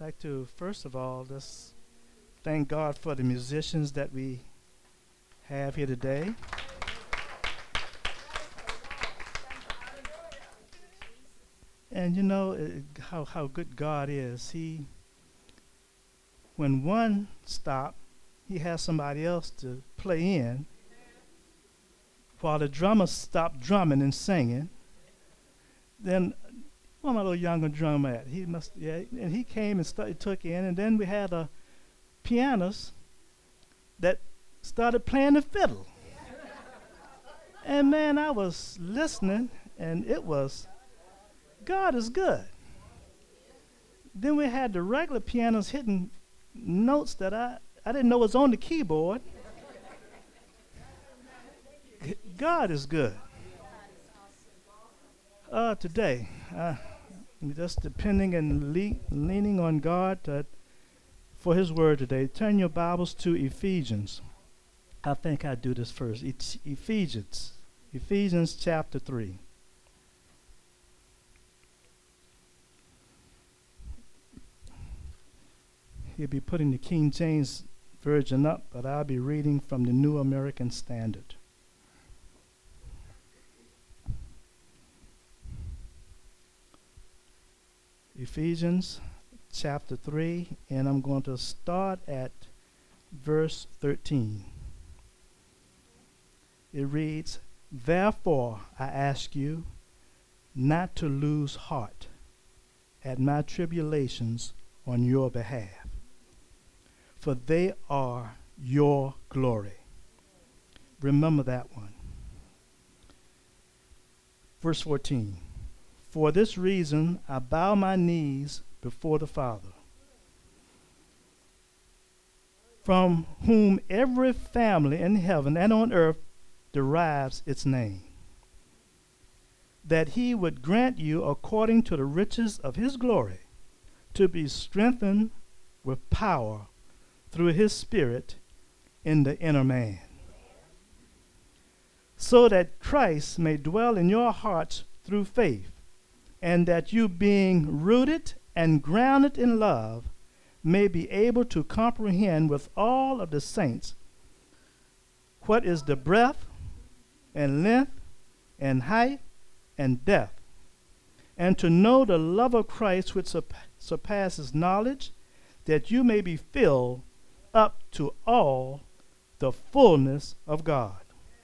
like to, first of all, just thank God for the musicians that we have here today. And you know how good God is. When one stopped, he has somebody else to play in, while the drummer stopped drumming and singing. Then where my little younger drummer at? He must, yeah. And he came and took in, and then we had a pianist that started playing the fiddle. And man, I was listening, and it was, God is good. Then we had the regular pianist hitting notes that I didn't know was on the keyboard. God is good. Today, just depending and leaning on God for His word today. Turn your Bibles to Ephesians. I think I do this first. It's Ephesians chapter 3. He'll be putting the King James Version up, but I'll be reading from the New American Standard. Ephesians chapter 3, and I'm going to start at verse 13. It reads, "Therefore I ask you not to lose heart at my tribulations on your behalf, for they are your glory." Remember that one. Verse 14. "For this reason I bow my knees before the Father, from whom every family in heaven and on earth derives its name, that He would grant you, according to the riches of His glory, to be strengthened with power through His Spirit in the inner man, so that Christ may dwell in your hearts through faith, and that you, being rooted and grounded in love, may be able to comprehend with all of the saints what is the breadth and length and height and depth, and to know the love of Christ which surpasses knowledge, that you may be filled up to all the fullness of God."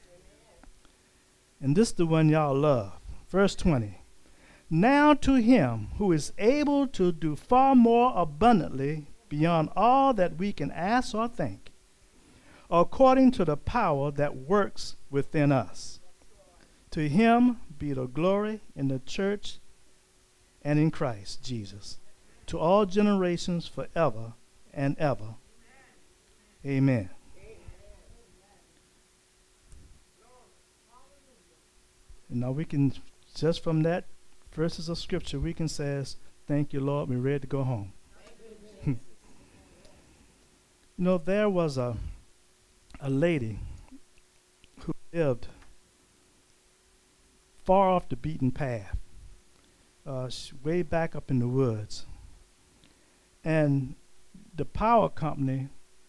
And this is the one y'all love. Verse 20. "Now to Him who is able to do far more abundantly beyond all that we can ask or think, according to the power that works within us. To Him be the glory in the church and in Christ Jesus, to all generations forever and ever. Amen." And now we can, just from that verses of scripture, we can say, "Thank you, Lord, we're ready to go home." You know, there was a lady who lived far off the beaten path, way back up in the woods. And the power company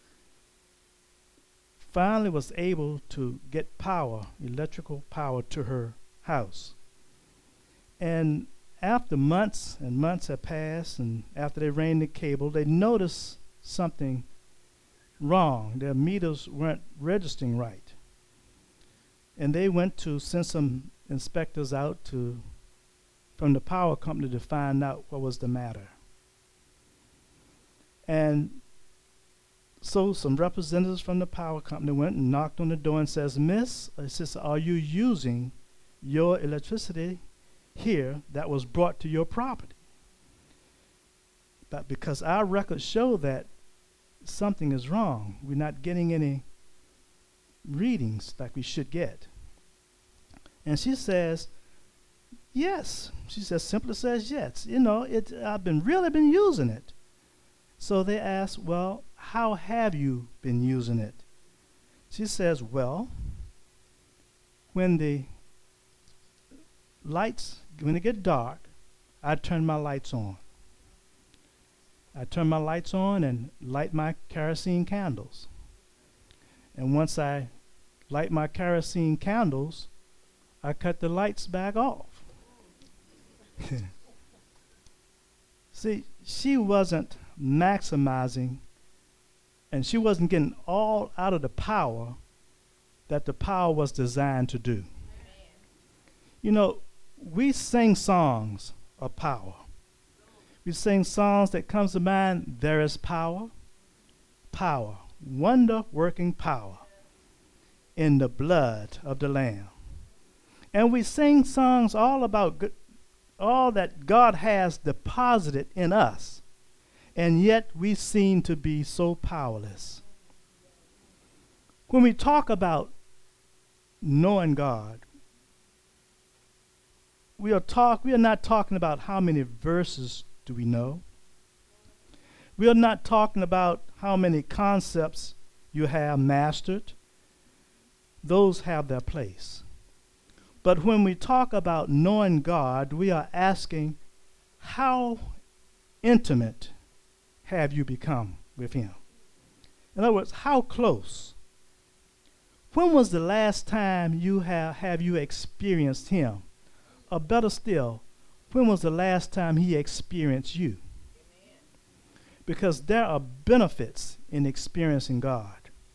finally was able to get power, electrical power, to her house. And after months and months had passed, and after they ran the cable, they noticed something wrong. Their meters weren't registering right. And they went to send some inspectors out from the power company to find out what was the matter. And so some representatives from the power company went and knocked on the door and says, "Miss, sister, are you using your electricity here that was brought to your property?" But because our records show that something is wrong, we're not getting any readings like we should get. And she says, "Yes." She says, simply says, "Yes. You know, I've really been using it." So they asked, "Well, how have you been using it?" She says, "Well, when the lights, when it get dark, I turn my lights on. I turn my lights on and light my kerosene candles. And once I light my kerosene candles, I cut the lights back off. See, she wasn't maximizing, and she wasn't getting all out of the power that the power was designed to do. You know, we sing songs of power. We sing songs that comes to mind, there is power, power, wonder-working power in the blood of the Lamb. And we sing songs all about all that God has deposited in us, and yet we seem to be so powerless. When we talk about knowing God, we are not talking about how many verses do we know. We are not talking about how many concepts you have mastered. Those have their place. But when we talk about knowing God, we are asking, how intimate have you become with him? In other words, how close? When was the last time you have you experienced him? Or better still, when was the last time he experienced you? Amen. Because there are benefits in experiencing God.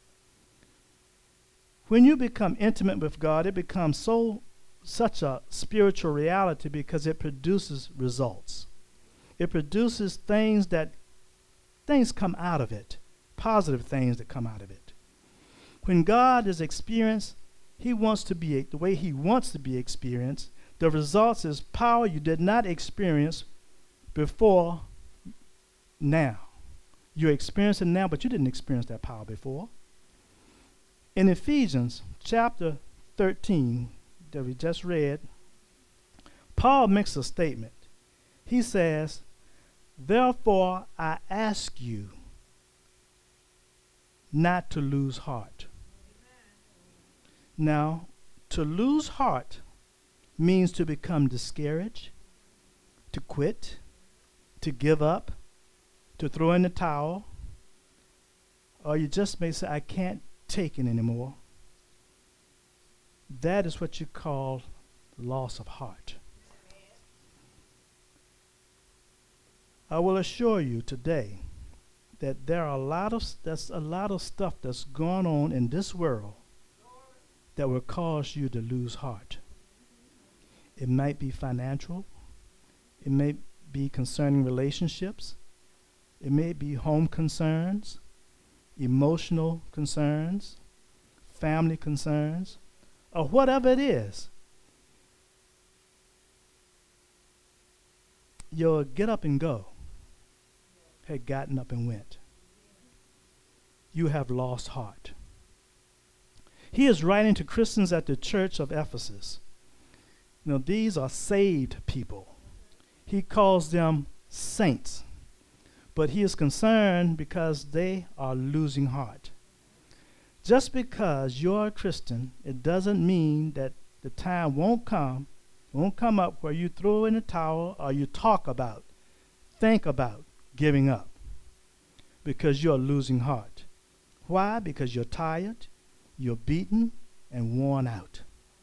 When you become intimate with God, it becomes such a spiritual reality because it produces results. It produces things come out of it, positive things that come out of it. When God is experienced, he wants to be the way he wants to be experienced. The results is power you did not experience before now. You're experiencing now, but you didn't experience that power before. In Ephesians chapter 13 that we just read, Paul makes a statement. He says, therefore I ask you not to lose heart. Now, to lose heart means to become discouraged, to quit, to give up, to throw in the towel, or you just may say, I can't take it anymore. That is what you call loss of heart. I will assure you today that there's a lot of stuff that's going on in this world that will cause you to lose heart. It might be financial. It may be concerning relationships. It may be home concerns, emotional concerns, family concerns, or whatever it is. Your get up and go had gotten up and went. You have lost heart. He is writing to Christians at the church of Ephesus. You know, these are saved people. He calls them saints. But he is concerned because they are losing heart. Just because you're a Christian, it doesn't mean that the time won't come up where you throw in the towel or you think about giving up because you're losing heart. Why? Because you're tired, you're beaten, and worn out.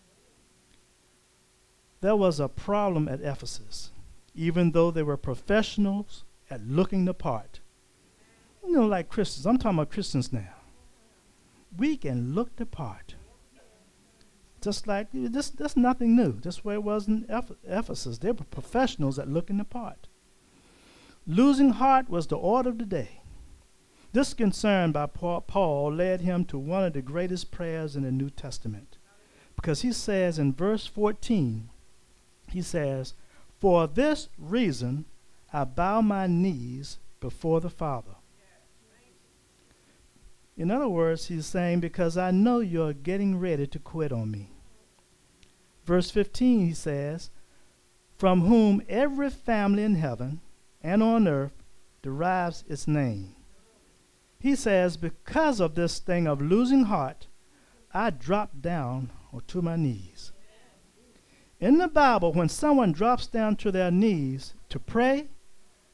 There was a problem at Ephesus, even though they were professionals at looking the part. You know, like Christians. I'm talking about Christians now. We can look the part. Just like, that's nothing new. That's where it was in Ephesus. They were professionals at looking the part. Losing heart was the order of the day. This concern by Paul led him to one of the greatest prayers in the New Testament. Because he says in verse 14, he says, for this reason I bow my knees before the Father. In other words, he's saying, because I know you're getting ready to quit on me. Verse 15, he says, from whom every family in heaven and on earth derives its name. He says, because of this thing of losing heart, I dropped down to my knees. In the Bible, when someone drops down to their knees to pray,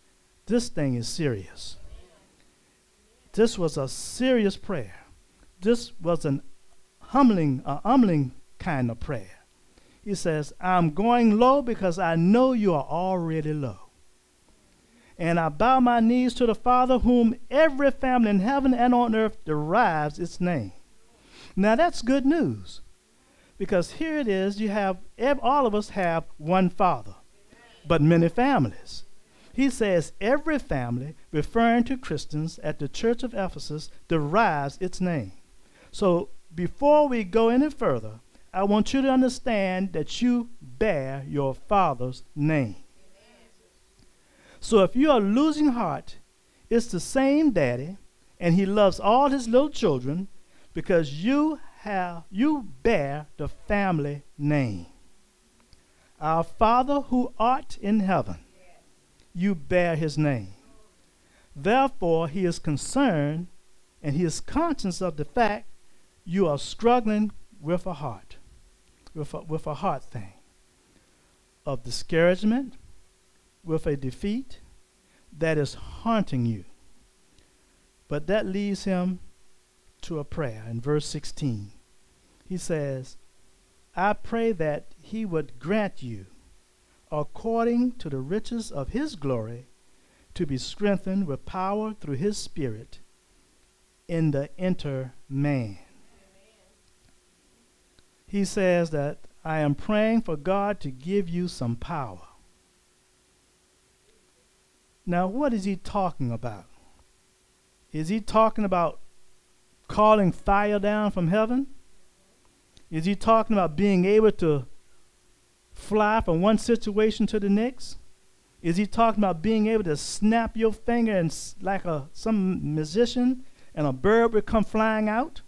This thing is serious. This was a serious prayer. This was an humbling kind of prayer. He says, I'm going low because I know you are already low. And I bow my knees to the Father, whom every family in heaven and on earth derives its name. Now that's good news, because here it is, you have, all of us have one Father, but many families. He says every family, referring to Christians at the church of Ephesus, derives its name. So before we go any further, I want you to understand that you bear your Father's name. So if you are losing heart, it's the same daddy, and he loves all his little children because you bear the family name. Our Father who art in heaven, you bear his name. Therefore, he is concerned and he is conscious of the fact you are struggling with a heart, with a heart thing of discouragement, with a defeat that is haunting you. But that leads him to a prayer in verse 16. He says, I pray that he would grant you, according to the riches of his glory, to be strengthened with power through his Spirit in the inner man. He says that I am praying for God to give you some power. Now, what is he talking about? Is he talking about calling fire down from heaven? Is he talking about being able to fly from one situation to the next? Is he talking about being able to snap your finger and like some musician and a bird would come flying out?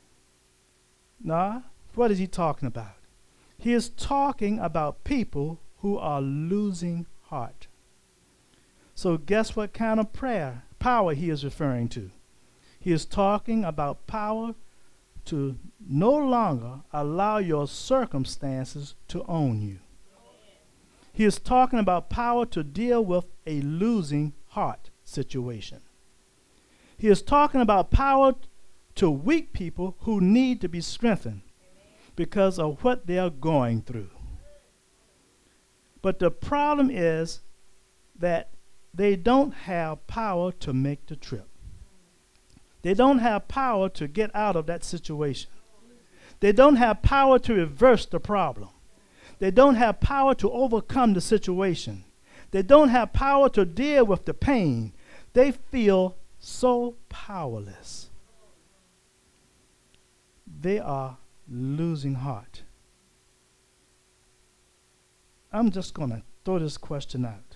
No. What is he talking about? He is talking about people who are losing heart. So guess what kind of power he is referring to? He is talking about power to no longer allow your circumstances to own you. He is talking about power to deal with a losing heart situation. He is talking about power to weak people who need to be strengthened because of what they are going through. But the problem is that they don't have power to make the trip. They don't have power to get out of that situation. They don't have power to reverse the problem. They don't have power to overcome the situation. They don't have power to deal with the pain. They feel so powerless. They are losing heart. I'm just going to throw this question out.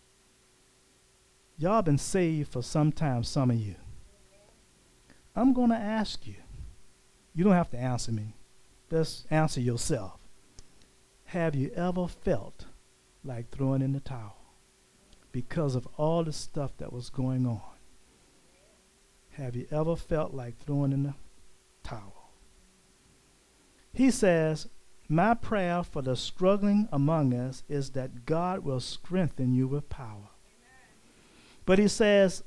Y'all been saved for some time, some of you. I'm going to ask you. You don't have to answer me. Just answer yourself. Have you ever felt like throwing in the towel because of all the stuff that was going on? Have you ever felt like throwing in the towel? He says, my prayer for the struggling among us is that God will strengthen you with power. But he says,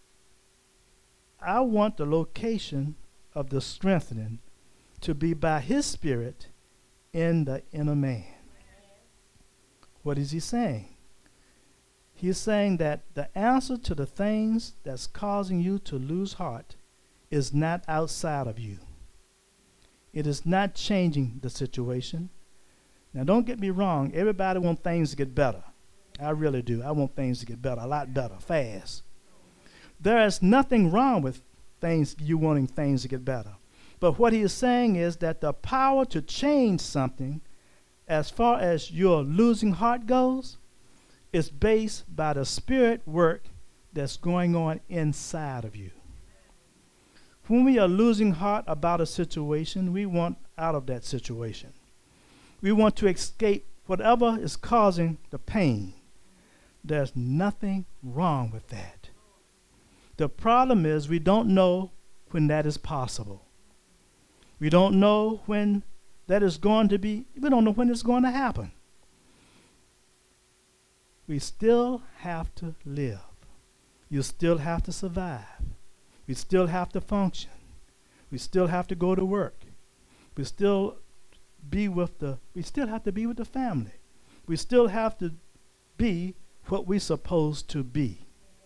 I want the location of the strengthening to be by his Spirit in the inner man. What is he saying? He's saying that the answer to the things that's causing you to lose heart is not outside of you. It is not changing the situation. Now, don't get me wrong. Everybody wants things to get better. I really do. I want things to get better, a lot better, fast. There is nothing wrong with you wanting things to get better. But what he is saying is that the power to change something, as far as your losing heart goes, is based by the Spirit work that's going on inside of you. When we are losing heart about a situation, we want out of that situation. We want to escape whatever is causing the pain. There's nothing wrong with that. The problem is we don't know when that is possible. We don't know when that is going to be, we don't know when it's going to happen. We still have to live. You still have to survive. We still have to function. We still have to go to work. We still we still have to be with the family. We still have to be what we're supposed to be.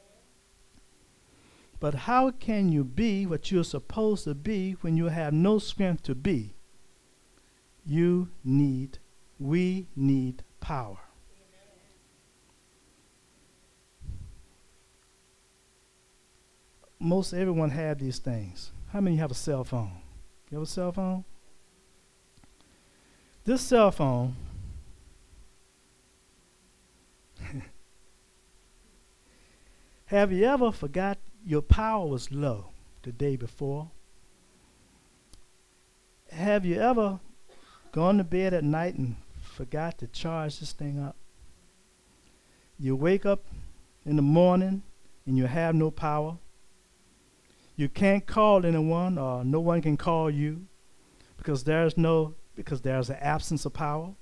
But how can you be what you're supposed to be when you have no strength to be? We need power. Most everyone have these things. How many have a cell phone? You have a cell phone? This cell phone have you ever forgot your power was low the day before? Have you ever gone to bed at night and forgot to charge this thing up? You wake up in the morning and you have no power. You can't call anyone, or no one can call you because there's an absence of power.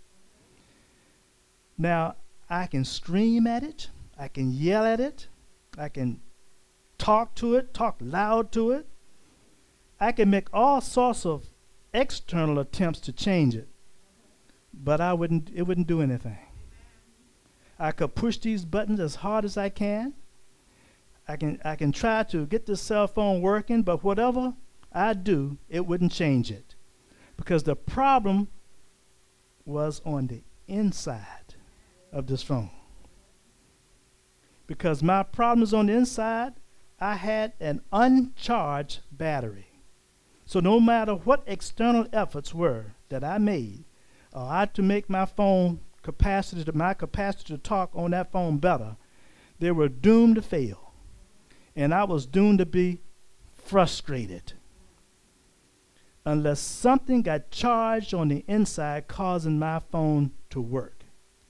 Now, I can scream at it, I can yell at it, I can talk to it, talk loud to it. I can make all sorts of external attempts to change it, but it wouldn't do anything. I could push these buttons as hard as I can. I can try to get this cell phone working, but whatever I do, it wouldn't change it. Because the problem was on the inside of this phone. Because my problem is on the inside, I had an uncharged battery. So no matter what external efforts were that I made, I had to make my capacity to talk on that phone better, they were doomed to fail. And I was doomed to be frustrated unless something got charged on the inside causing my phone to work.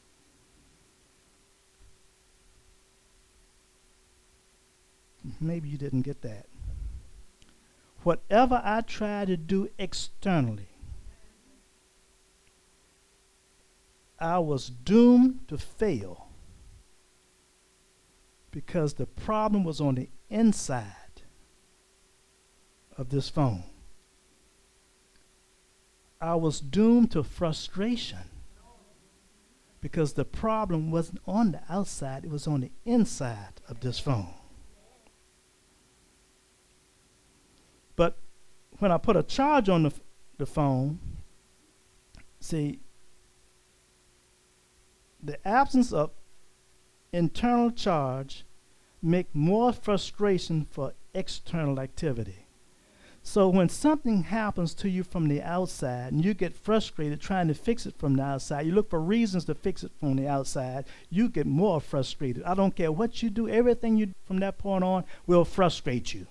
Maybe you didn't get that. Whatever I tried to do externally, I was doomed to fail because the problem was on the inside of this phone. I was doomed to frustration because the problem wasn't on the outside, it was on the inside of this phone. But when I put a charge on the phone, see, the absence of internal charge make more frustration for external activity. So when something happens to you from the outside and you get frustrated trying to fix it from the outside, you look for reasons to fix it from the outside, you get more frustrated. I don't care what you do, everything you do from that point on will frustrate you.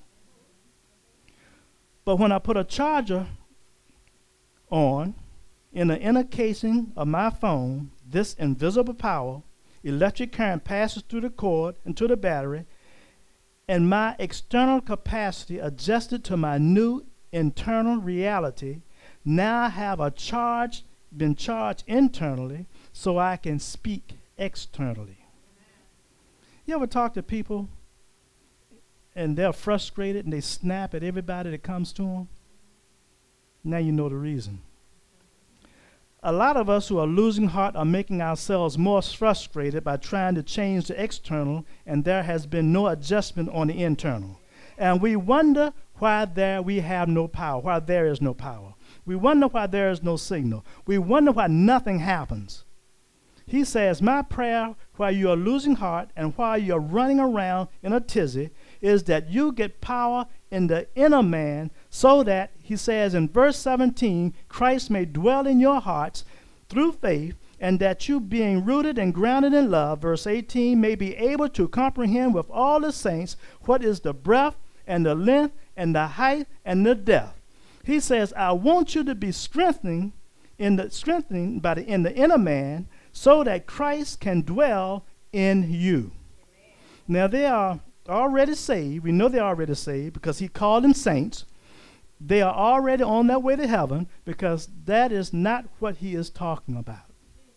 But when I put a charger on in the inner casing of my phone, this invisible power, electric current passes through the cord into the battery, and my external capacity adjusted to my new internal reality. Now I have been charged internally so I can speak externally. You ever talk to people and they're frustrated and they snap at everybody that comes to them? Now you know the reason. A lot of us who are losing heart are making ourselves more frustrated by trying to change the external, and there has been no adjustment on the internal. And we wonder why we have no power, why there is no power. We wonder why there is no signal. We wonder why nothing happens. He says, my prayer while you are losing heart and while you are running around in a tizzy is that you get power in the inner man so that, he says in verse 17, Christ may dwell in your hearts through faith, and that you being rooted and grounded in love, verse 18, may be able to comprehend with all the saints what is the breadth and the length and the height and the depth. He says, I want you to be strengthened in the inner man so that Christ can dwell in you. Now they are already saved. We know they're already saved because he called them saints. They are already on their way to heaven because that is not what he is talking about.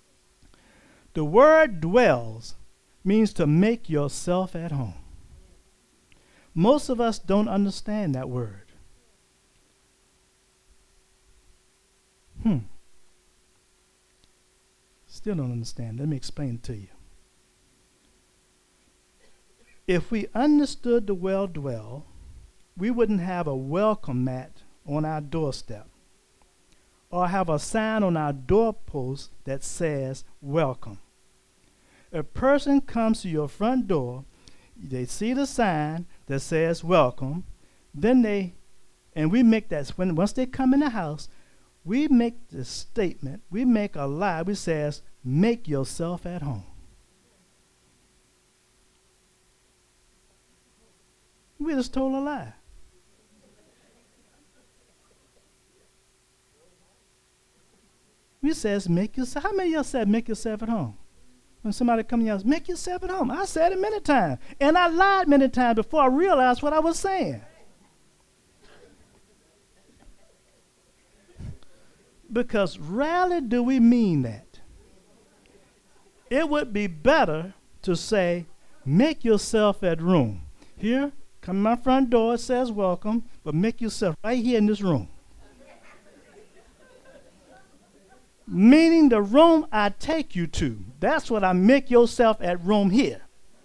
The word dwells means to make yourself at home. Most of us don't understand that word. Still don't understand. Let me explain it to you. If we understood the well dwell, we wouldn't have a welcome mat on our doorstep or have a sign on our doorpost that says welcome. A person comes to your front door, they see the sign that says welcome, and we make that, once they come in the house, we make the statement, we make a lie, we says, make yourself at home. We just told a lie. We says, make yourself, how many of y'all said make yourself at home? When somebody comes and yells, make yourself at home. I said it many times. And I lied many times before I realized what I was saying. Because rarely do we mean that. It would be better to say, make yourself at room. Here, come to my front door, it says welcome, but make yourself right here in this room. Meaning the room I take you to. That's what I make yourself at room here.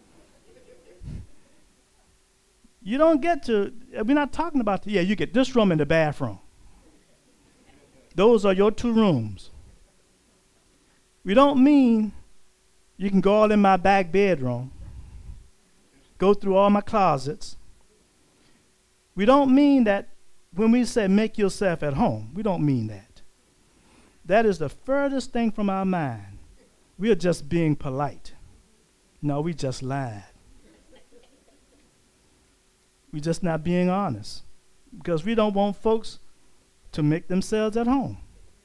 You don't get to, we're not talking about, you get this room and the bathroom. Those are your two rooms. We don't mean you can go all in my back bedroom, go through all my closets. We don't mean that when we say make yourself at home. We don't mean that. That is the furthest thing from our mind. We are just being polite. No, we just lied. We're just not being honest because we don't want folks to make themselves at home.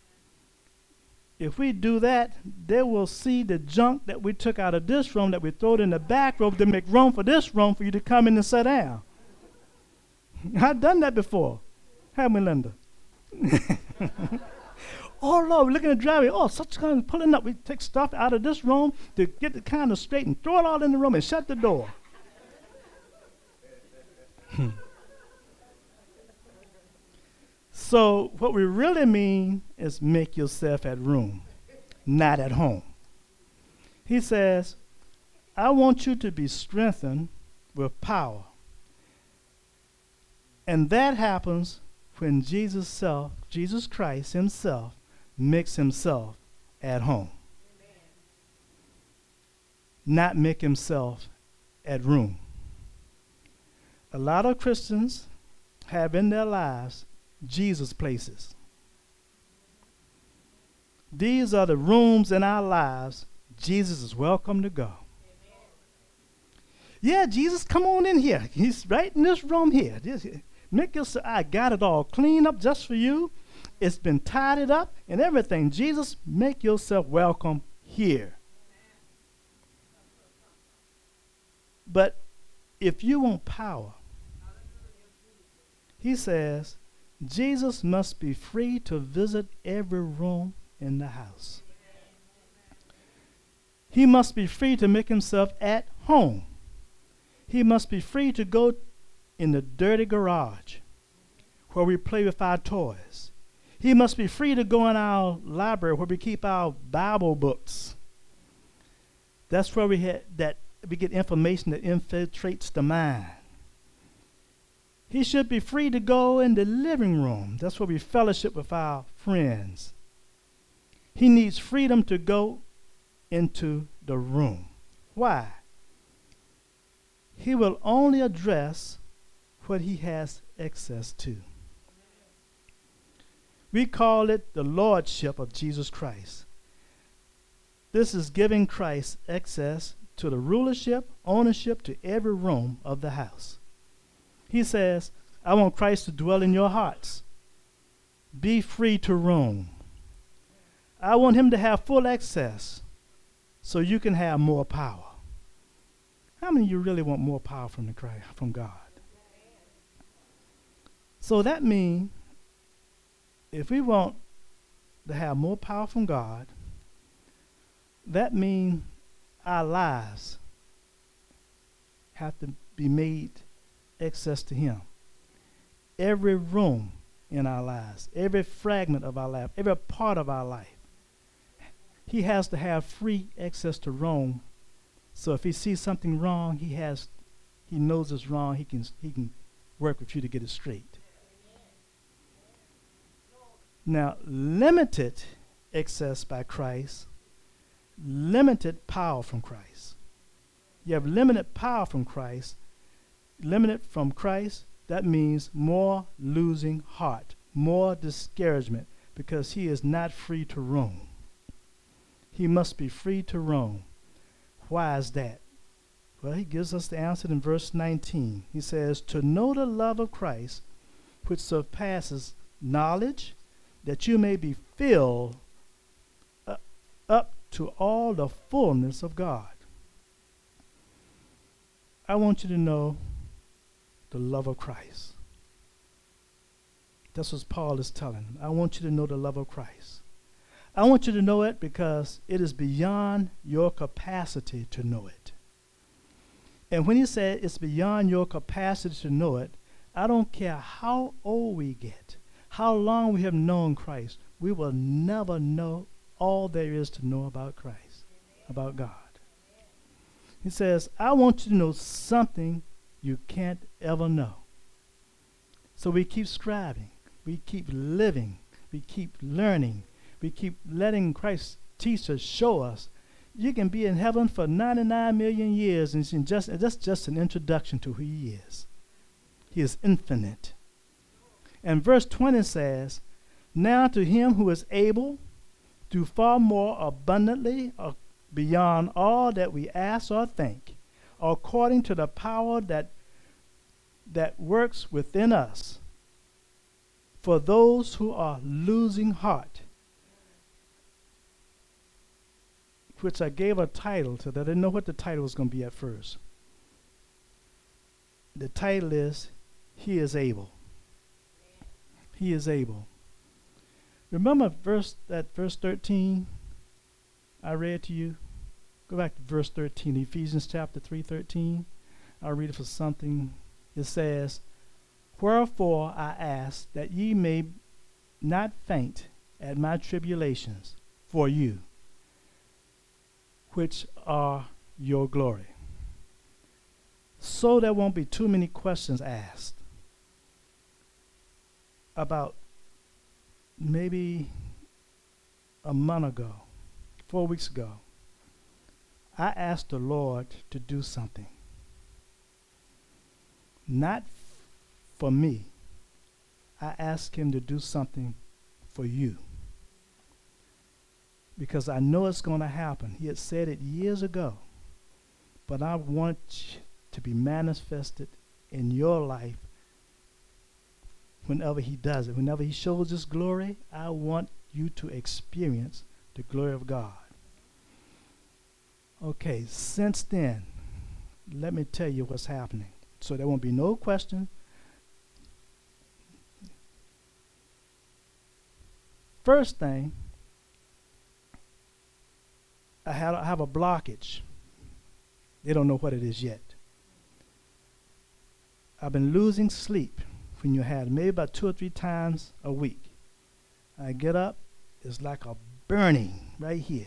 If we do that, they will see the junk that we took out of this room that we throw it in the back room to make room for this room for you to come in and sit down. I've done that before. Haven't we, Linda? Oh, Lord, we're looking at the driveway. Oh, such kind of pulling up. We take stuff out of this room to get the kind of straight and throw it all in the room and shut the door. So what we really mean is make yourself at room, not at home. He says, I want you to be strengthened with power. And that happens when Jesus Christ himself makes himself at home. Amen. Not make himself at room. A lot of Christians have in their lives Jesus places. These are the rooms in our lives Jesus is welcome to go. Amen. Yeah, Jesus, come on in here. He's right in this room here. Make yourself, I got it all cleaned up just for you. It's been tidied up and everything. Jesus, make yourself welcome here. But if you want power, he says, Jesus must be free to visit every room in the house. He must be free to make himself at home. He must be free to go in the dirty garage where we play with our toys. He must be free to go in our library where we keep our Bible books. That's where we get information that infiltrates the mind. He should be free to go in the living room. That's where we fellowship with our friends. He needs freedom to go into the room. Why? He will only address what he has access to. We call it the lordship of Jesus Christ. This is giving Christ access to the rulership, ownership to every room of the house. He says, I want Christ to dwell in your hearts. Be free to roam. I want him to have full access so you can have more power. How many of you really want more power from God? So that means if we want to have more power from God, that means our lives have to be made access to him. Every room in our lives, every fragment of our life, every part of our life. He has to have free access to Rome. So if he sees something wrong, he knows it's wrong. He can work with you to get it straight. Now, limited access by Christ, limited power from Christ. You have limited power from Christ, limited from Christ. That means more losing heart, more discouragement, because he is not free to roam. He must be free to roam. Why is that? Well, he gives us the answer in verse 19. He says, to know the love of Christ, which surpasses knowledge, that you may be filled up to all the fullness of God. I want you to know the love of Christ. That's what Paul is telling him. I want you to know the love of Christ. I want you to know it because it is beyond your capacity to know it. And when he said it's beyond your capacity to know it, I don't care how old we get, how long we have known Christ, we will never know all there is to know about Christ, about God. He says, I want you to know something you can't ever know. So we keep striving. We keep living. We keep learning. We keep letting Christ teach us, show us. You can be in heaven for 99 million years, and that's just an introduction to who he is. He is infinite. And verse 20 says, now to him who is able to do far more abundantly beyond all that we ask or think, according to the power that works within us, for those who are losing heart, which I gave a title to that. I didn't know what the title was going to be at first. The title is, He is Able. He is able. Remember verse 13 I read to you? Go back to verse 13, Ephesians chapter 3:13. I'll read it for something. It says, wherefore I ask that ye may not faint at my tribulations for you, which are your glory. So there won't be too many questions asked. About maybe a month ago, 4 weeks ago, I asked the Lord to do something. Not for me. I asked him to do something for you. Because I know it's going to happen. He had said it years ago. But I want to be manifested in your life whenever he does it. Whenever he shows his glory, I want you to experience the glory of God. Okay, since then, let me tell you what's happening. So there won't be no question. First thing, I have a blockage. They don't know what it is yet. I've been losing sleep when you had maybe about 2 or 3 times a week. I get up, it's like a burning right here.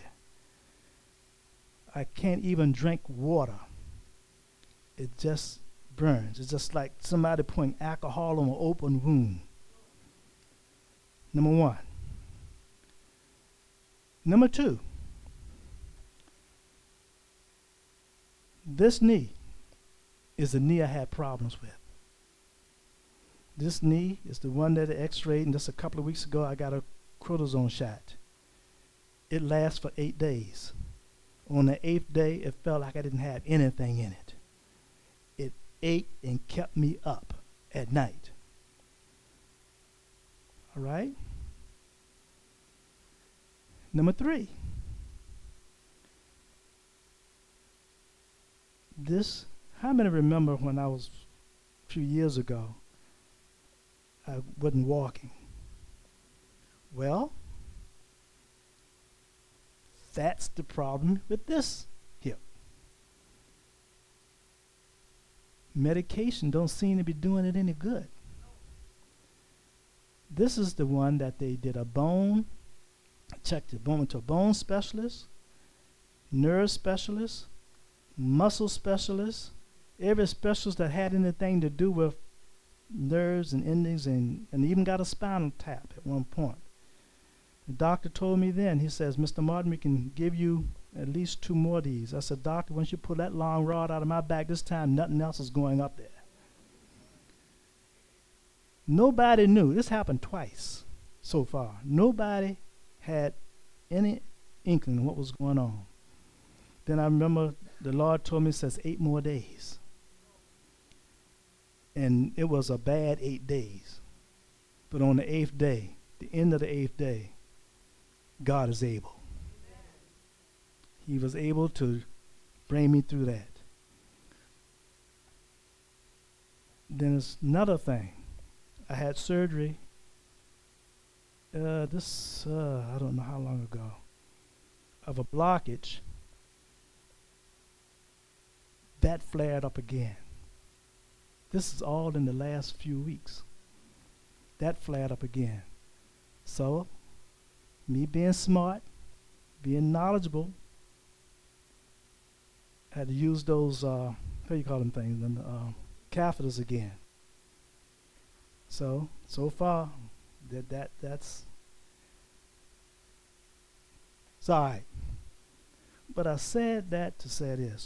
I can't even drink water. It just burns. It's just like somebody pouring alcohol on an open wound. Number one. Number two, this knee is the knee I had problems with. This knee is the one that I x-rayed, and just a couple of weeks ago I got a cortisone shot. It lasts for 8 days. On the 8th day, it felt like I didn't have anything in it. It ate and kept me up at night. All right? Number 3. This, how many remember when I was a few years ago, I wasn't walking? Well, that's the problem with this hip. medication don't seem to be doing it any good. This is the one that they did a bone, checked the bone to a bone specialist, nerve specialist, muscle specialist, every specialist that had anything to do with nerves and endings, and even got a spinal tap at one point. The doctor told me then, he says, Mr. Martin, we can give you at least 2 more of these. I said, doctor, once you pull that long rod out of my back, this time nothing else is going up there. Nobody knew. This happened twice so far. Nobody had any inkling of what was going on. Then I remember the Lord told me, it says 8 more days. And it was a bad 8 days. But on the 8th day, the end of the 8th day, God is able. He was able to bring me through that. Then there's another thing. I had surgery, I don't know how long ago, of a blockage. That flared up again. This is all in the last few weeks. That flared up again. So, me being smart, being knowledgeable, I had to use those, what do you call them things, catheters again. So far, that's it's all right. But I said that to say this.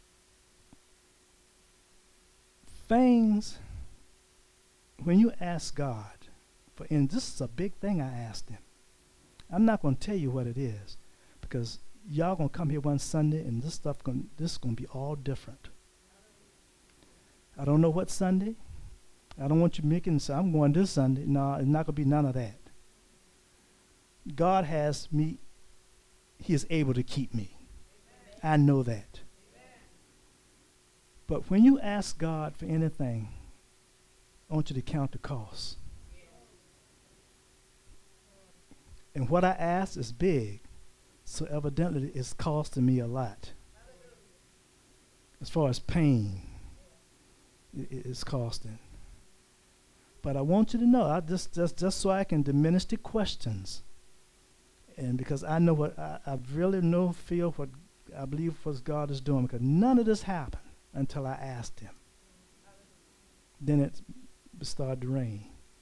Things, when you ask God, and this is a big thing I asked him. I'm not going to tell you what it is, because y'all going to come here one Sunday and this is going to be all different. I don't know what Sunday. I don't want you making, so I'm going this Sunday. No, it's not going to be none of that. God has me. He is able to keep me. Amen. I know that. Amen. But when you ask God for anything, I want you to count the cost. And what I ask is big, so evidently it's costing me a lot. As far as pain, it's costing. But I want you to know, I just so I can diminish the questions, and because I know what I really feel what I believe what God is doing, because none of this happened until I asked him. Then it started to rain.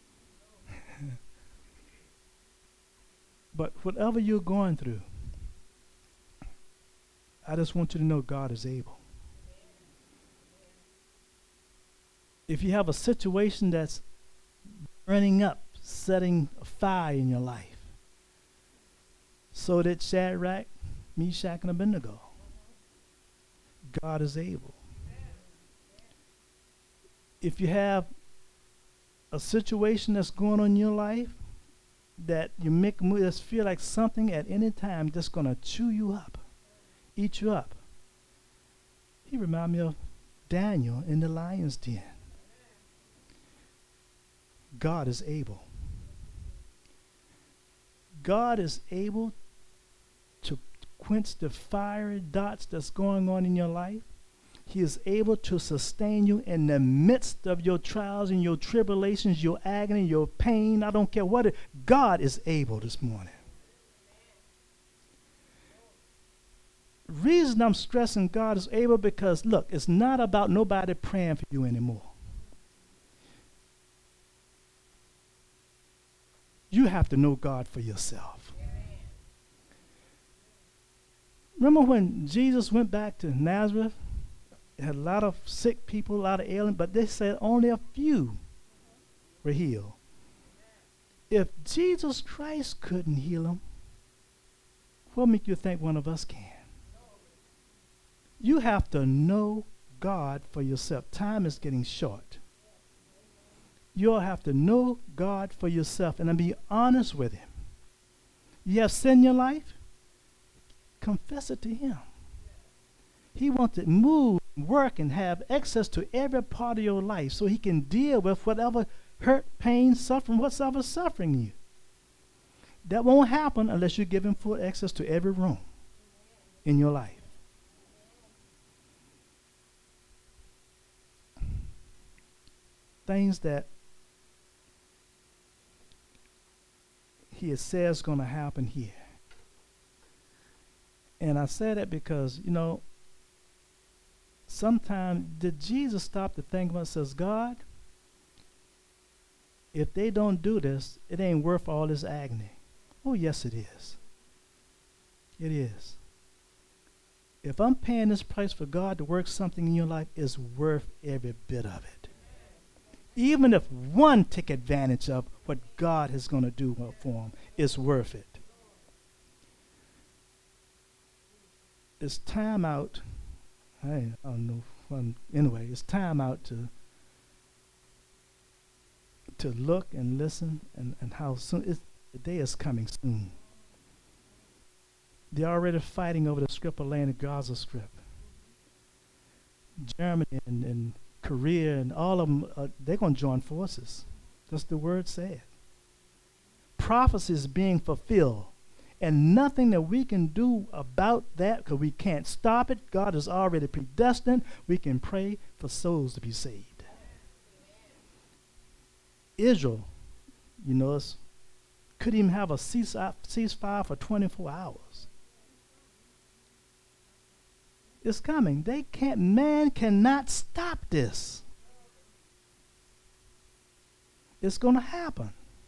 But whatever you're going through, I just want you to know God is able. If you have a situation that's burning up, setting a fire in your life, so that Shadrach, Meshach, and Abednego, God is able. If you have a situation that's going on in your life that you make a move, just feel like something at any time just going to chew you up, eat you up. He reminded me of Daniel in the lion's den. God is able. God is able to quench the fiery darts that's going on in your life. He is able to sustain you in the midst of your trials and your tribulations, your agony, your pain. I don't care what God is able this morning. Reason I'm stressing God is able because, look, it's not about nobody praying for you anymore. You have to know God for yourself. Remember when Jesus went back to Nazareth? It had a lot of sick people, a lot of ailing, but they said only a few were healed. If Jesus Christ couldn't heal them, what make you think one of us can? You have to know God for yourself. Time is getting short. You'll have to know God for yourself and be honest with him. You have sin in your life? Confess it to him. He wants to move, work, and have access to every part of your life so he can deal with whatever hurt, pain, suffering, whatsoever suffering you. That won't happen unless you give him full access to every room in your life. things that he says going to happen here. And I say that because, sometimes did Jesus stop to think about it? Says, God, if they don't do this, it ain't worth all this agony. Oh, yes, it is. It is. If I'm paying this price for God to work something in your life, it's worth every bit of it. Even if one take advantage of what God is going to do for them, it's worth it. It's time out. I don't know. Anyway, it's time out to look and listen and how soon the day is coming soon. They're already fighting over the strip of land, the Gaza Strip. Germany and Korea and all of them, they're going to join forces. That's the word said. Prophecy is being fulfilled. And nothing that we can do about that, because we can't stop it. God is already predestined. We can pray for souls to be saved. Israel, couldn't even have a ceasefire for 24 hours. It's coming. Man cannot stop this. It's going to happen.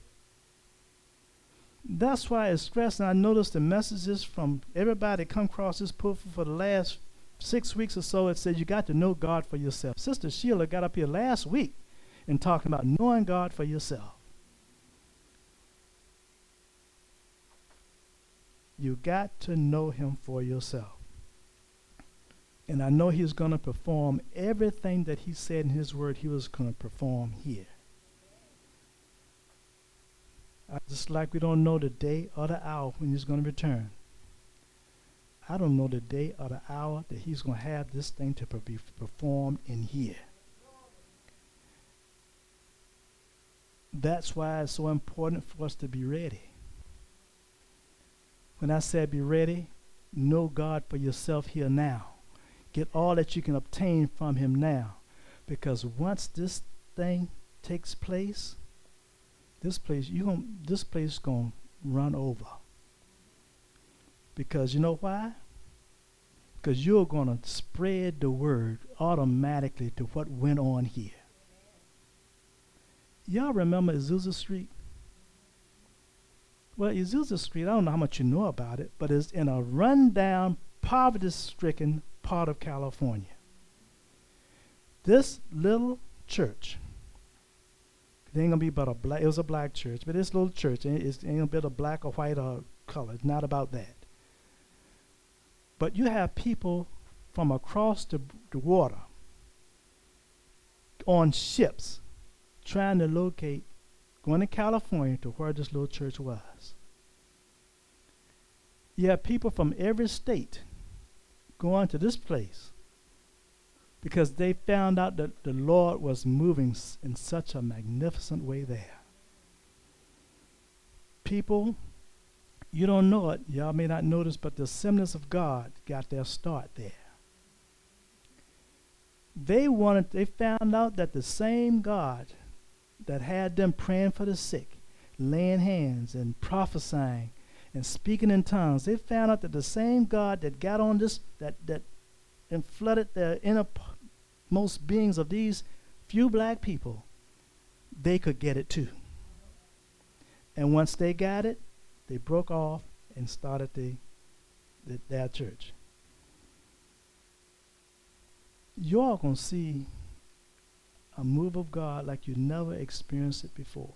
That's why it's stressed, and I noticed the messages from everybody that come across this pulpit for the last 6 weeks or so. It said you got to know God for yourself. Sister Sheila got up here last week and talking about knowing God for yourself. You got to know him for yourself. And I know he's going to perform everything that he said in his word he was going to perform here. Just like we don't know the day or the hour when he's going to return. I don't know the day or the hour that he's going to have this thing to be performed in here. That's why it's so important for us to be ready. When I say be ready, know God for yourself here now. Get all that you can obtain from him now. Because once this thing takes place, this place is going to run over. Because you know why? Because you're going to spread the word automatically to what went on here. Y'all remember Azusa Street? Well, Azusa Street, I don't know how much you know about it, but it's in a rundown, poverty-stricken part of California. This little church, it ain't gonna be but it was a black church, but this little church ain't gonna be a black or white or color. It's not about that. But you have people from across the water on ships trying to locate, going to California to where this little church was. You have people from every state going to this place because they found out that the Lord was moving in such a magnificent way there. People, you don't know it, y'all may not notice, but the Assemblies of God got their start there. They found out that the same God that had them praying for the sick, laying hands and prophesying and speaking in tongues, they found out that the same God that got on this, that and flooded the innermost beings of these few black people, they could get it too. And once they got it, they broke off and started their church. You're going to see a move of God like you never experienced it before.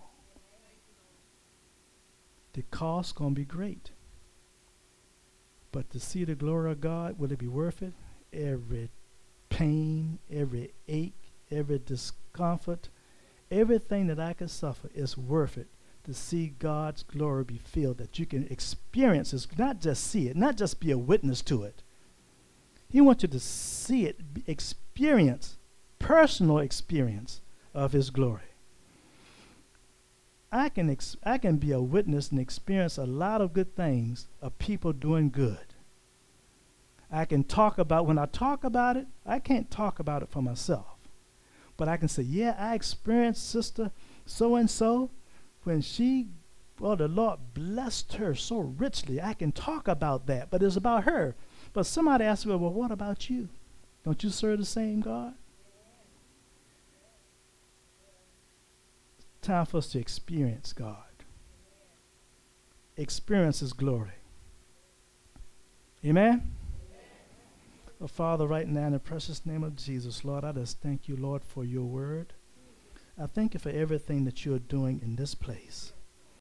The cost going to be great. But to see the glory of God, will it be worth it? Every pain, every ache, every discomfort, everything that I could suffer is worth it to see God's glory be filled, that you can experience it, not just see it, not just be a witness to it. He wants you to see it, experience, personal experience of his glory. I can be a witness and experience a lot of good things of people doing good. I can talk about, when I talk about it, I can't talk about it for myself. But I can say, yeah, I experienced sister so-and-so when she, well, the Lord blessed her so richly. I can talk about that, but it's about her. But somebody asked me, well, what about you? Don't you serve the same God? Time for us to experience God. Experience His glory. Amen? Oh, Father, right now in the precious name of Jesus, Lord, I just thank you, Lord, for your word. I thank you for everything that you're doing in this place.